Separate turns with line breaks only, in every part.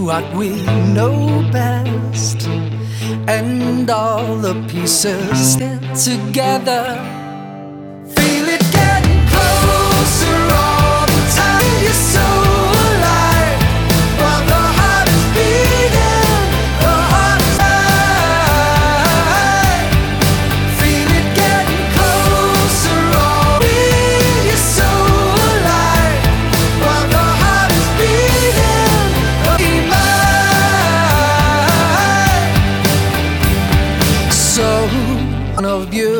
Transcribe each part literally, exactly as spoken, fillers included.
what we know best, and all the pieces fit together. Feel it getting closer all the time. You're so alive, while the heart is beating, the heart is high. Feel it getting closer all the time. You're so alive, while the heart is beating, the mine. So one of you,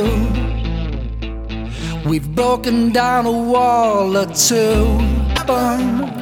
we've broken down a wall or two.